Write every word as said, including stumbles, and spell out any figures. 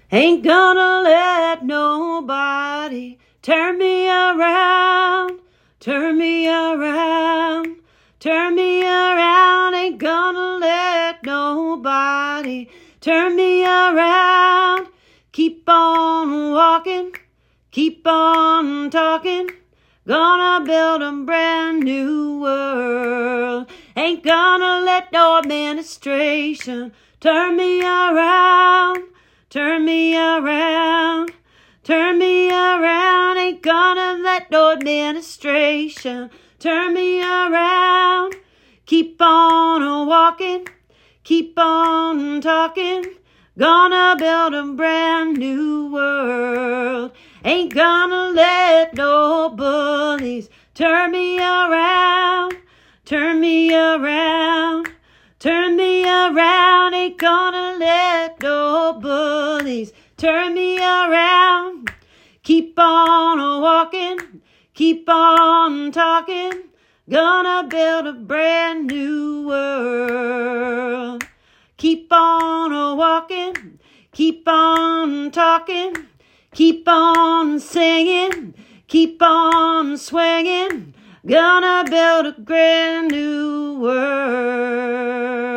Ain't gonna let nobody turn me around, turn me around, turn me around. Ain't gonna let nobody turn me around. Keep on walking, keep on talking. Gonna build a brand new world. Ain't gonna let no administration turn me around, turn me around, turn me around. Ain't gonna let no administration turn me around. Keep on walking, keep on talking. Gonna build a brand new world. Ain't gonna let no bullies turn me around, turn me around, turn me around. Ain't gonna let no bullies turn me around. Keep on walking, keep on talking. Gonna build a brand new world. Keep on walking, keep on talking. Keep on singing, keep on swinging. Gonna build a brand new world.